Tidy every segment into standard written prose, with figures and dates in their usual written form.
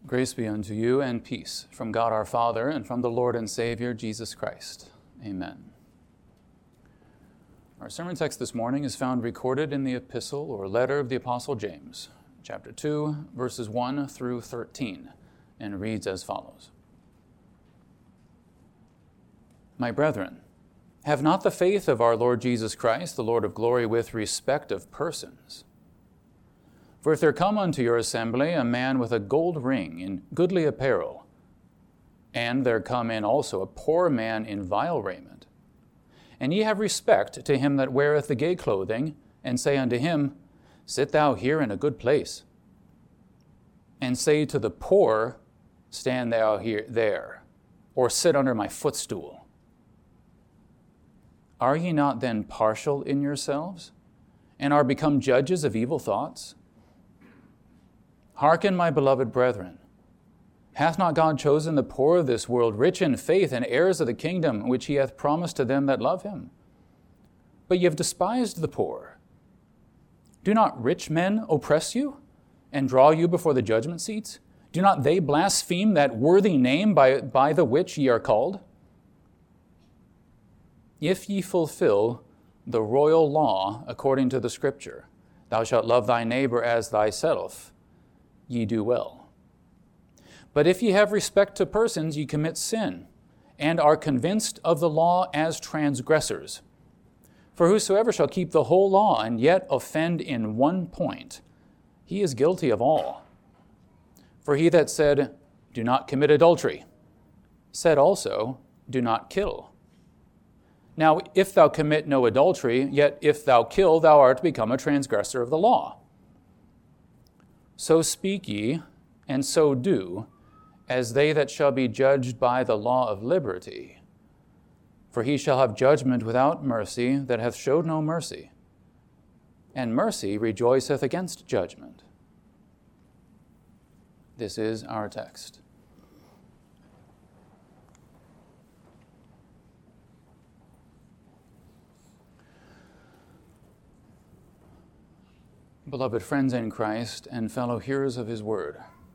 Grace be unto you and peace from God our Father and from the Lord and Savior Jesus Christ. Amen. Our sermon text this morning is found recorded in the epistle or letter of the Apostle James, chapter 2, verses 1 through 13, and reads as follows. My brethren, have not the faith of our Lord Jesus Christ, the Lord of glory, with respect of persons. For if there come unto your assembly a man with a gold ring in goodly apparel, and there come in also a poor man in vile raiment, and ye have respect to him that weareth the gay clothing, and say unto him, Sit thou here in a good place, and say to the poor, Stand thou here there, or sit under my footstool. Are ye not then partial in yourselves, and are become judges of evil thoughts? Hearken, my beloved brethren. Hath not God chosen the poor of this world rich in faith and heirs of the kingdom which he hath promised to them that love him? But ye have despised the poor. Do not rich men oppress you and draw you before the judgment seats? Do not they blaspheme that worthy name by the which ye are called? If ye fulfill the royal law according to the Scripture, thou shalt love thy neighbor as thyself, ye do well. But if ye have respect to persons, ye commit sin, and are convinced of the law as transgressors. For whosoever shall keep the whole law, and yet offend in one point, he is guilty of all. For he that said, Do not commit adultery, said also, Do not kill. Now, if thou commit no adultery, yet if thou kill, thou art become a transgressor of the law. So speak ye, and so do, as they that shall be judged by the law of liberty. For he shall have judgment without mercy that hath showed no mercy, and mercy rejoiceth against judgment. This is our text. Beloved friends in Christ and fellow hearers of his word,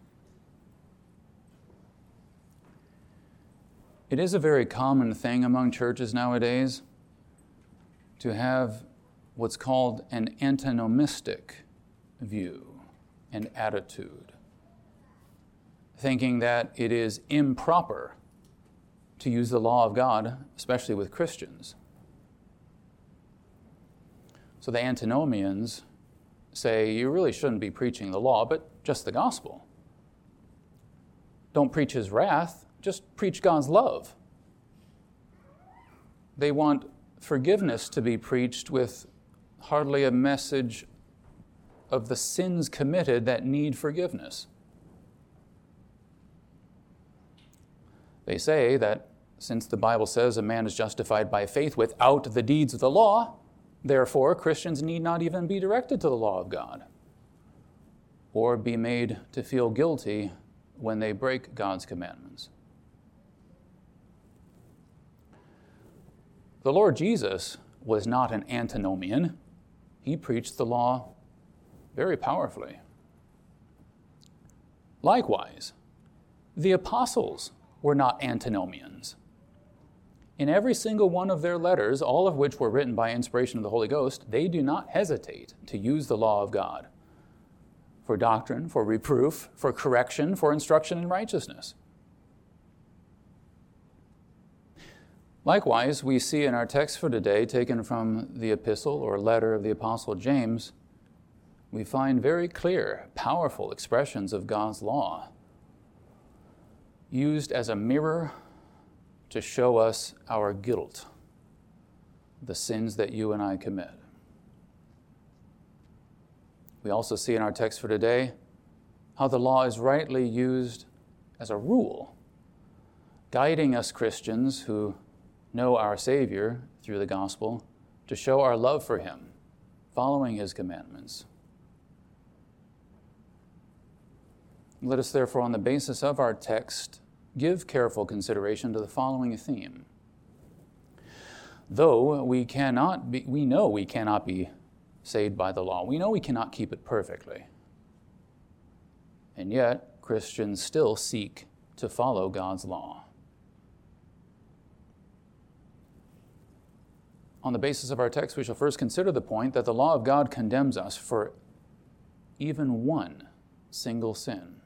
it is a very common thing among churches nowadays to have what's called an antinomiistic view and attitude, thinking that it is improper to use the law of God, especially with Christians. So the antinomians say you really shouldn't be preaching the law, but just the gospel. Don't preach his wrath, just preach God's love. They want forgiveness to be preached with hardly a message of the sins committed that need forgiveness. They say that since the Bible says a man is justified by faith without the deeds of the law, therefore, Christians need not even be directed to the law of God or be made to feel guilty when they break God's commandments. The Lord Jesus was not an antinomian. He preached the law very powerfully. Likewise, the apostles were not antinomians. In every single one of their letters, all of which were written by inspiration of the Holy Ghost, they do not hesitate to use the law of God for doctrine, for reproof, for correction, for instruction in righteousness. Likewise, we see in our text for today, taken from the epistle or letter of the Apostle James, we find very clear, powerful expressions of God's law used as a mirror to show us our guilt, the sins that you and I commit. We also see in our text for today how the law is rightly used as a rule, guiding us Christians who know our Savior through the gospel to show our love for him, following his commandments. Let us therefore, on the basis of our text, give careful consideration to the following theme. Though we know we cannot be saved by the law. We know we cannot keep it perfectly. And yet, Christians still seek to follow God's law. On the basis of our text, we shall first consider the point that the law of God condemns us for even one single sin.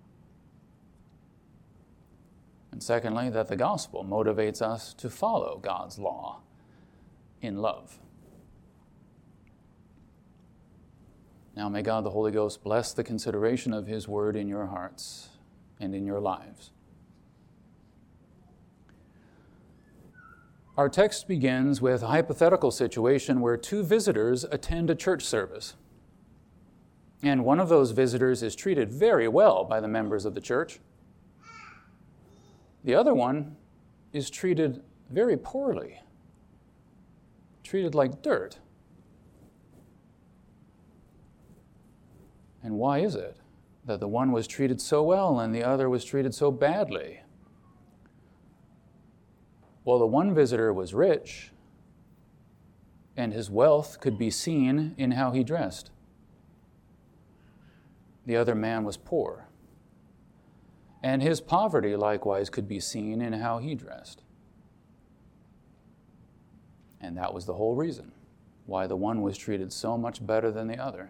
And secondly, that the gospel motivates us to follow God's law in love. Now may God the Holy Ghost bless the consideration of His word in your hearts and in your lives. Our text begins with a hypothetical situation where two visitors attend a church service. And one of those visitors is treated very well by the members of the church. The other one is treated very poorly, treated like dirt. And why is it that the one was treated so well and the other was treated so badly? Well, the one visitor was rich, and his wealth could be seen in how he dressed. The other man was poor, and his poverty likewise could be seen in how he dressed. And that was the whole reason why the one was treated so much better than the other.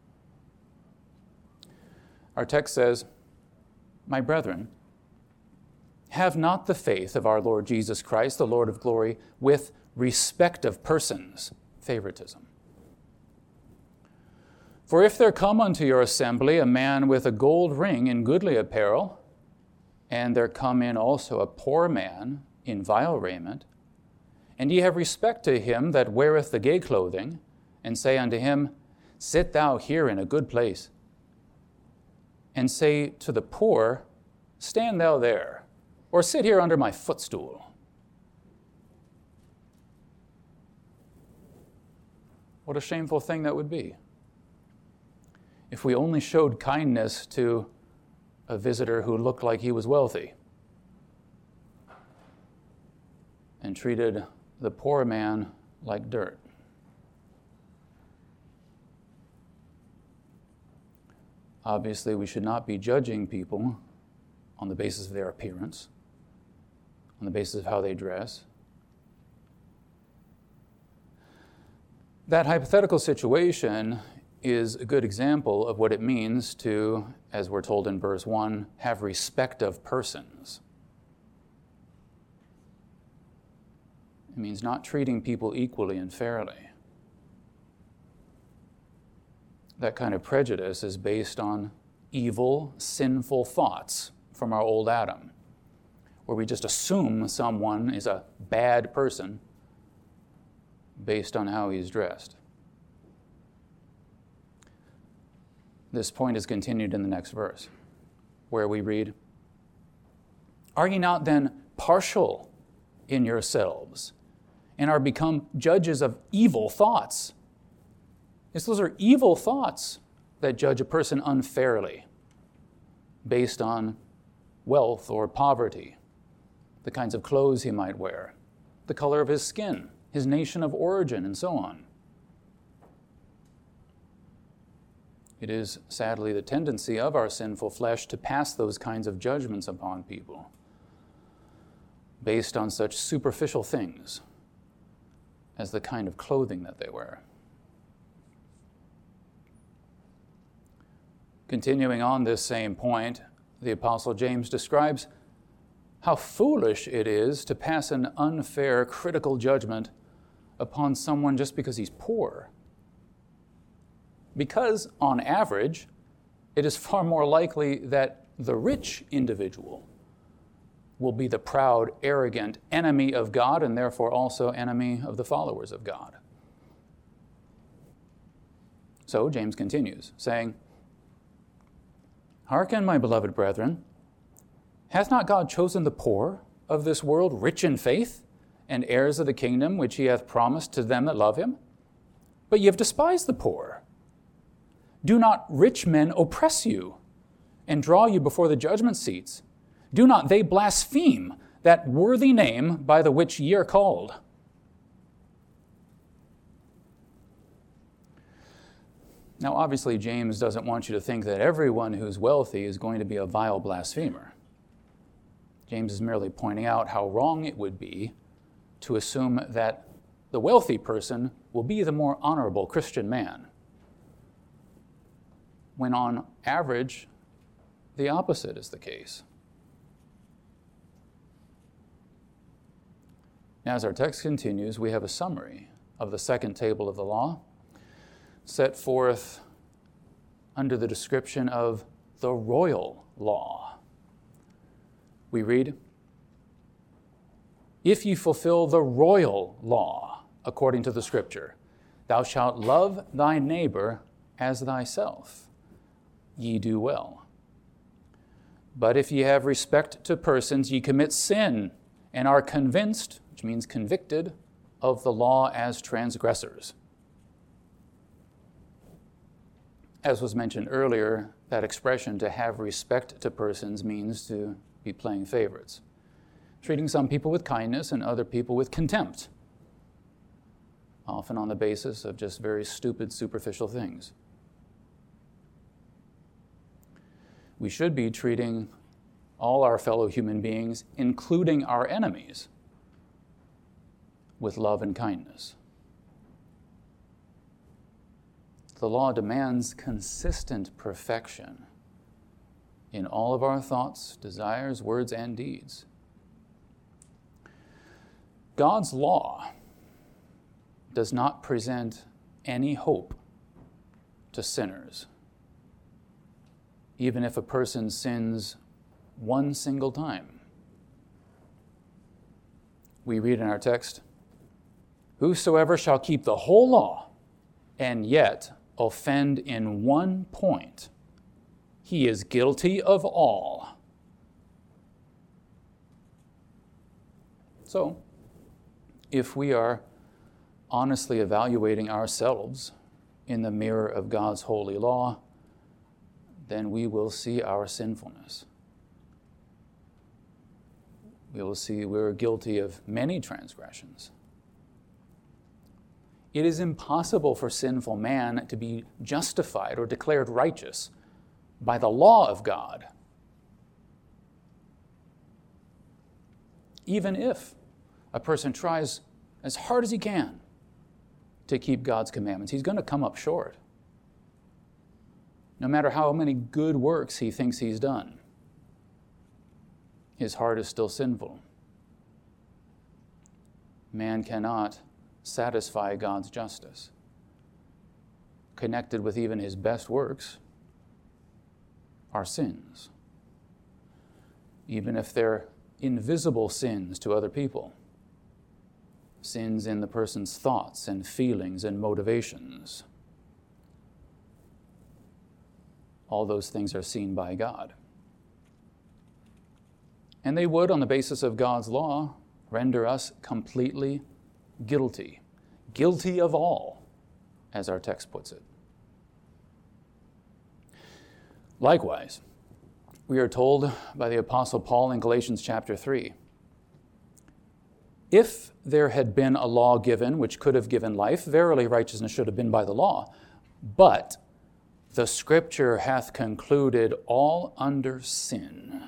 Our text says, "My brethren, have not the faith of our Lord Jesus Christ, the Lord of glory, with respect of persons," favoritism. "For if there come unto your assembly a man with a gold ring in goodly apparel, and there come in also a poor man in vile raiment, and ye have respect to him that weareth the gay clothing, and say unto him, Sit thou here in a good place, and say to the poor, Stand thou there, or sit here under my footstool. What a shameful thing that would be. If we only showed kindness to a visitor who looked like he was wealthy and treated the poor man like dirt. Obviously, we should not be judging people on the basis of their appearance, on the basis of how they dress. That hypothetical situation is a good example of what it means to, as we're told in verse 1, have respect of persons. It means not treating people equally and fairly. That kind of prejudice is based on evil, sinful thoughts from our old Adam, where we just assume someone is a bad person based on how he's dressed. This point is continued in the next verse, where we read, Are ye not then partial in yourselves, and are become judges of evil thoughts? Yes, those are evil thoughts that judge a person unfairly based on wealth or poverty, the kinds of clothes he might wear, the color of his skin, his nation of origin, and so on. It is sadly the tendency of our sinful flesh to pass those kinds of judgments upon people based on such superficial things as the kind of clothing that they wear. Continuing on this same point, the Apostle James describes how foolish it is to pass an unfair, critical judgment upon someone just because he's poor. Because, on average, it is far more likely that the rich individual will be the proud, arrogant enemy of God and therefore also enemy of the followers of God. So James continues, saying, Hearken, my beloved brethren, hath not God chosen the poor of this world rich in faith and heirs of the kingdom which he hath promised to them that love him? But ye have despised the poor. Do not rich men oppress you and draw you before the judgment seats? Do not they blaspheme that worthy name by the which ye are called? Now, obviously, James doesn't want you to think that everyone who's wealthy is going to be a vile blasphemer. James is merely pointing out how wrong it would be to assume that the wealthy person will be the more honorable Christian man, when on average, the opposite is the case. Now, as our text continues, we have a summary of the second table of the law, set forth under the description of the royal law. We read, "If ye fulfill the royal law according to the Scripture, thou shalt love thy neighbor as thyself, ye do well. But if ye have respect to persons, ye commit sin, and are convinced," which means convicted, "of the law as transgressors." As was mentioned earlier, that expression, to have respect to persons, means to be playing favorites, treating some people with kindness and other people with contempt, often on the basis of just very stupid, superficial things. We should be treating all our fellow human beings, including our enemies, with love and kindness. The law demands consistent perfection in all of our thoughts, desires, words, and deeds. God's law does not present any hope to sinners, even if a person sins one single time. We read in our text, "Whosoever shall keep the whole law and yet offend in one point, he is guilty of all." So, if we are honestly evaluating ourselves in the mirror of God's holy law, then we will see our sinfulness. We will see we're guilty of many transgressions. It is impossible for sinful man to be justified or declared righteous by the law of God, even if a person tries as hard as he can to keep God's commandments. He's going to come up short, no matter how many good works he thinks he's done. His heart is still sinful. Man cannot satisfy God's justice. Connected with even his best works are sins, even if they're invisible sins to other people. Sins in the person's thoughts and feelings and motivations. All those things are seen by God. And they would, on the basis of God's law, render us completely guilty. Guilty of all, as our text puts it. Likewise, we are told by the Apostle Paul in Galatians chapter 3, "If there had been a law given which could have given life, verily righteousness should have been by the law. But the Scripture hath concluded all under sin."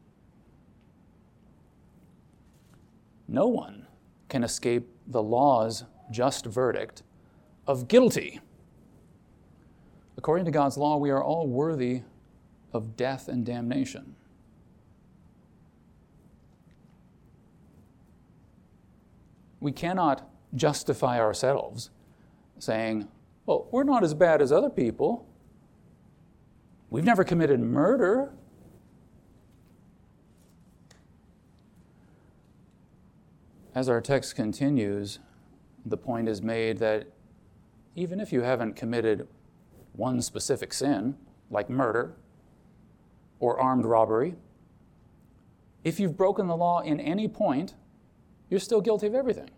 No one can escape the law's just verdict of guilty. According to God's law, we are all worthy of death and damnation. We cannot justify ourselves saying, "Well, we're not as bad as other people. We've never committed murder." As our text continues, the point is made that even if you haven't committed one specific sin, like murder or armed robbery, if you've broken the law in any point, you're still guilty of everything.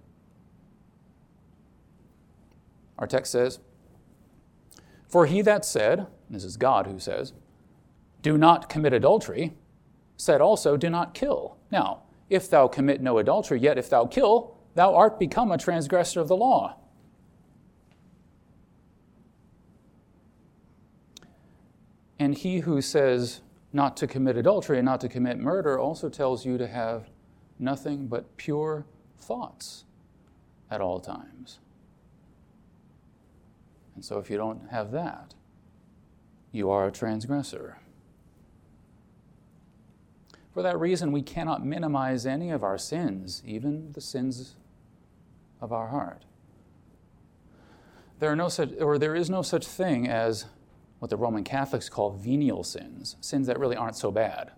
Our text says, "For he that said," this is God who says, "do not commit adultery, said also, do not kill. Now, if thou commit no adultery, yet if thou kill, thou art become a transgressor of the law." And he who says not to commit adultery and not to commit murder also tells you to have nothing but pure thoughts at all times. And so if you don't have that, you are a transgressor. For that reason, we cannot minimize any of our sins, even the sins of our heart. There is no such thing as what the Roman Catholics call venial sins, sins that really aren't so bad.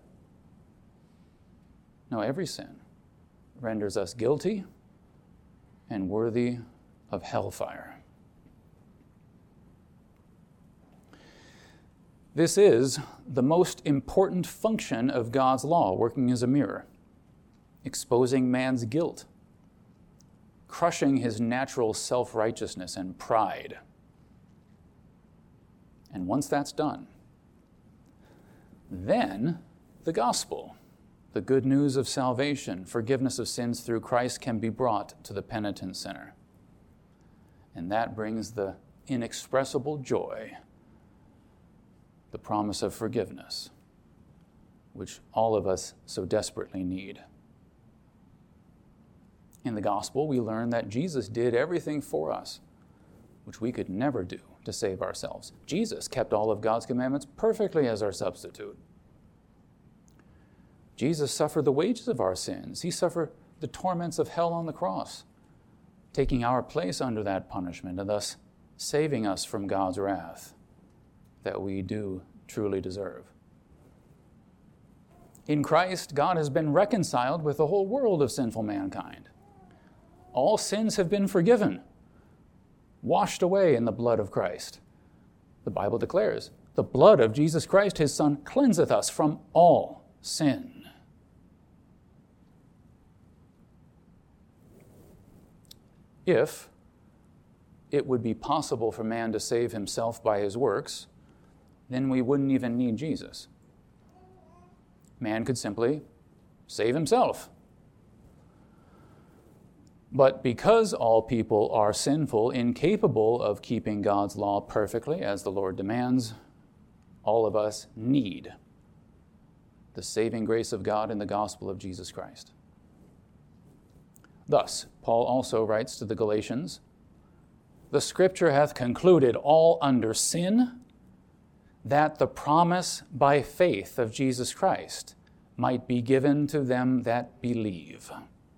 No, every sin renders us guilty and worthy of hellfire. This is the most important function of God's law, working as a mirror, exposing man's guilt, crushing his natural self-righteousness and pride. And once that's done, then the gospel, the good news of salvation, forgiveness of sins through Christ, can be brought to the penitent sinner. And that brings the inexpressible joy, the promise of forgiveness, which all of us so desperately need. In the gospel, we learn that Jesus did everything for us, which we could never do to save ourselves. Jesus kept all of God's commandments perfectly as our substitute. Jesus suffered the wages of our sins. He suffered the torments of hell on the cross, taking our place under that punishment and thus saving us from God's wrath that we do truly deserve. In Christ, God has been reconciled with the whole world of sinful mankind. All sins have been forgiven, washed away in the blood of Christ. The Bible declares, the blood of Jesus Christ, his Son, cleanseth us from all sin. If it would be possible for man to save himself by his works, then we wouldn't even need Jesus. Man could simply save himself. But because all people are sinful, incapable of keeping God's law perfectly as the Lord demands, all of us need the saving grace of God in the gospel of Jesus Christ. Thus, Paul also writes to the Galatians, "The Scripture hath concluded all under sin, that the promise by faith of Jesus Christ might be given to them that believe."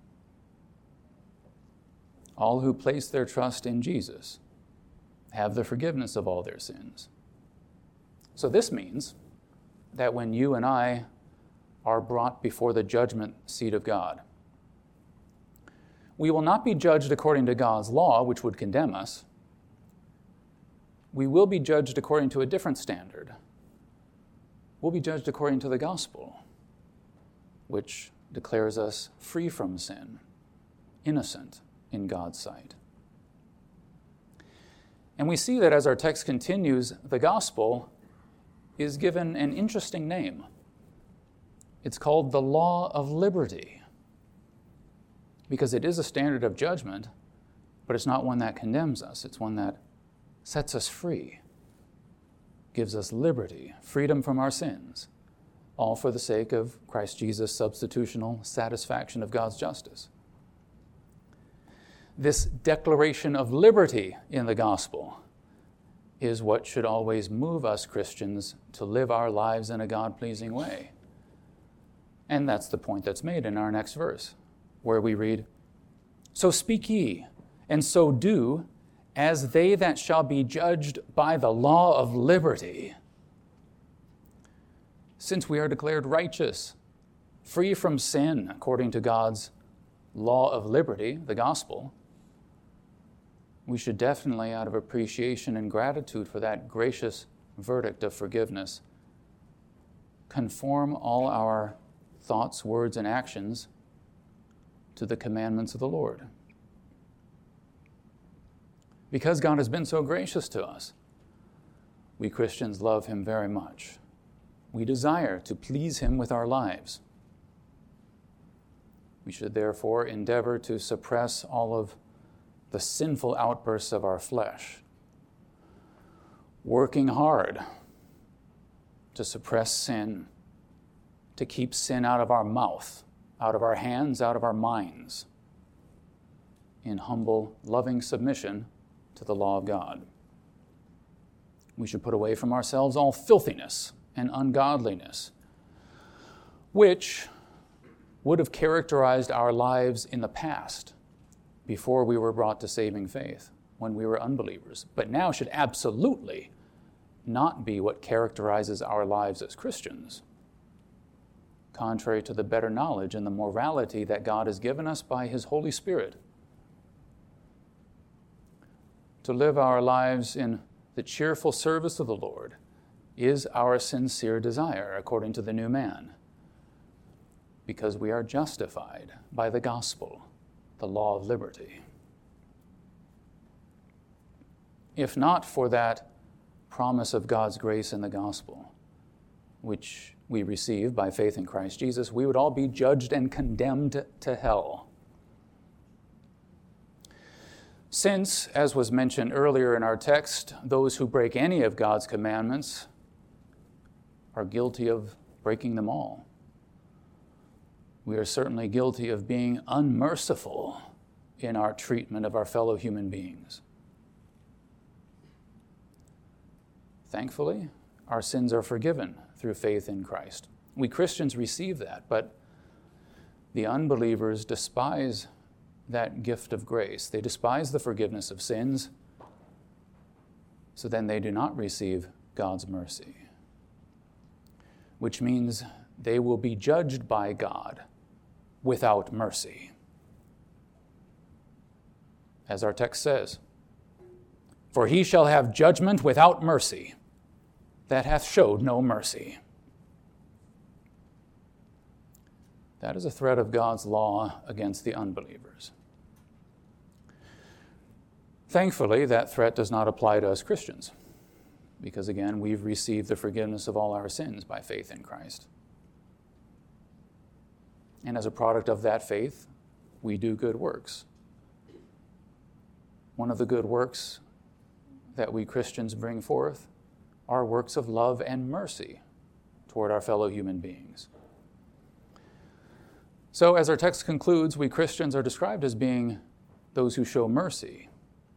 All who place their trust in Jesus have the forgiveness of all their sins. So this means that when you and I are brought before the judgment seat of God, we will not be judged according to God's law, which would condemn us. We will be judged according to a different standard. We'll be judged according to the gospel, which declares us free from sin, innocent in God's sight. And we see that as our text continues, the gospel is given an interesting name. It's called the law of liberty, because it is a standard of judgment, but it's not one that condemns us. It's one that sets us free, gives us liberty, freedom from our sins, all for the sake of Christ Jesus' substitutional satisfaction of God's justice. This declaration of liberty in the gospel is what should always move us Christians to live our lives in a God-pleasing way. And that's the point that's made in our next verse, where we read, "So speak ye, and so do, as they that shall be judged by the law of liberty." Since we are declared righteous, free from sin according to God's law of liberty, the gospel, we should definitely, out of appreciation and gratitude for that gracious verdict of forgiveness, conform all our thoughts, words, and actions to the commandments of the Lord. Because God has been so gracious to us, we Christians love him very much. We desire to please him with our lives. We should therefore endeavor to suppress all of the sinful outbursts of our flesh, working hard to suppress sin, to keep sin out of our mouth, out of our hands, out of our minds, in humble, loving submission to the law of God. We should put away from ourselves all filthiness and ungodliness, which would have characterized our lives in the past before we were brought to saving faith, when we were unbelievers, but now should absolutely not be what characterizes our lives as Christians, contrary to the better knowledge and the morality that God has given us by His Holy Spirit. To live our lives in the cheerful service of the Lord is our sincere desire, according to the new man, because we are justified by the gospel, the law of liberty. If not for that promise of God's grace in the gospel, which we receive by faith in Christ Jesus, we would all be judged and condemned to hell. Since, as was mentioned earlier in our text, those who break any of God's commandments are guilty of breaking them all, we are certainly guilty of being unmerciful in our treatment of our fellow human beings. Thankfully, our sins are forgiven through faith in Christ. We Christians receive that, but the unbelievers despise that gift of grace. They despise the forgiveness of sins, so then they do not receive God's mercy, which means they will be judged by God without mercy. As our text says, "For he shall have judgment without mercy, that hath showed no mercy." That is a threat of God's law against the unbelievers. Thankfully, that threat does not apply to us Christians, because again, we've received the forgiveness of all our sins by faith in Christ. And as a product of that faith, we do good works. One of the good works that we Christians bring forth are works of love and mercy toward our fellow human beings. So as our text concludes, we Christians are described as being those who show mercy.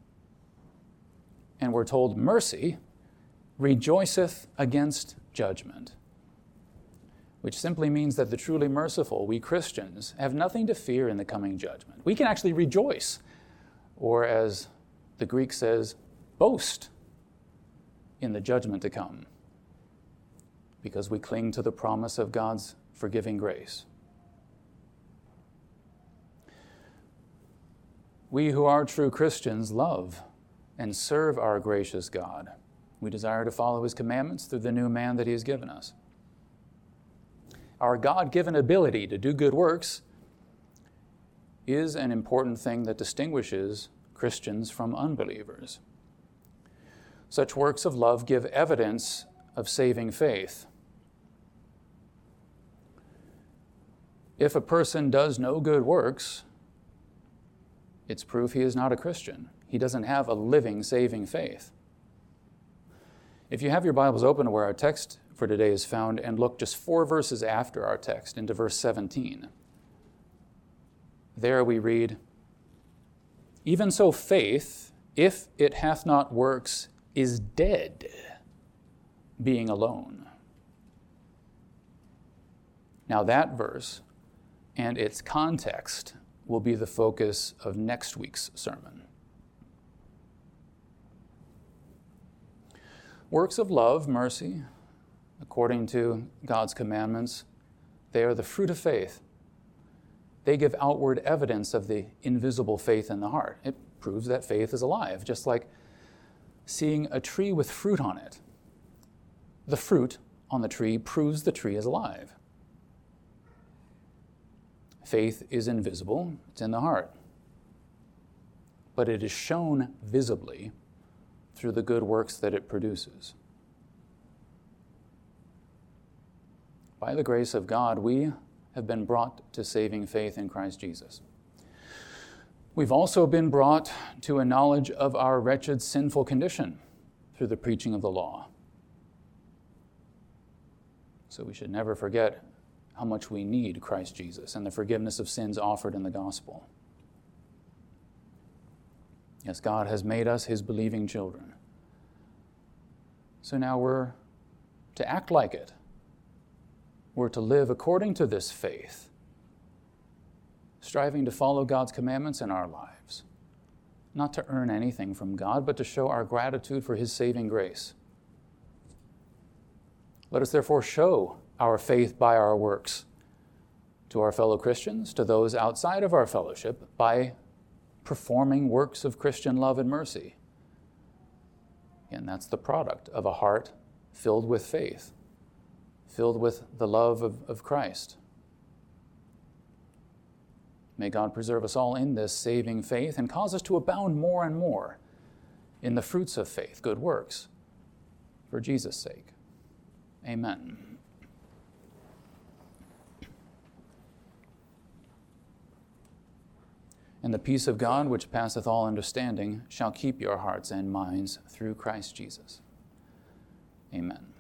And we're told mercy rejoiceth against judgment, which simply means that the truly merciful, we Christians, have nothing to fear in the coming judgment. We can actually rejoice, or as the Greek says, boast in the judgment to come, because we cling to the promise of God's forgiving grace. We who are true Christians love and serve our gracious God. We desire to follow His commandments through the new man that He has given us. Our God-given ability to do good works is an important thing that distinguishes Christians from unbelievers. Such works of love give evidence of saving faith. If a person does no good works, it's proof he is not a Christian. He doesn't have a living, saving faith. If you have your Bibles open to where our text for today is found, and look just 4 verses after our text into verse 17, there we read, "Even so faith, if it hath not works, is dead, being alone." Now that verse and its context will be the focus of next week's sermon. Works of love, mercy, according to God's commandments, they are the fruit of faith. They give outward evidence of the invisible faith in the heart. It proves that faith is alive, just like seeing a tree with fruit on it. The fruit on the tree proves the tree is alive. Faith is invisible, it's in the heart. But it is shown visibly through the good works that it produces. By the grace of God, we have been brought to saving faith in Christ Jesus. We've also been brought to a knowledge of our wretched, sinful condition through the preaching of the law. So we should never forget how much we need Christ Jesus and the forgiveness of sins offered in the gospel. Yes, God has made us his believing children. So now we're to act like it. We're to live according to this faith, striving to follow God's commandments in our lives, not to earn anything from God, but to show our gratitude for his saving grace. Let us therefore show our faith by our works to our fellow Christians, to those outside of our fellowship, by performing works of Christian love and mercy. And that's the product of a heart filled with faith, filled with the love of Christ. May God preserve us all in this saving faith and cause us to abound more and more in the fruits of faith, good works, for Jesus' sake. Amen. And the peace of God, which passeth all understanding, shall keep your hearts and minds through Christ Jesus. Amen.